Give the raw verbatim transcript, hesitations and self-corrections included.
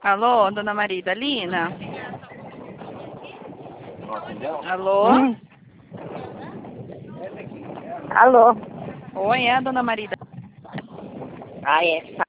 Alô, dona Maria Idalina? Alô? Hum. Alô? Oi, é a dona Maria Idalina? Ah, é.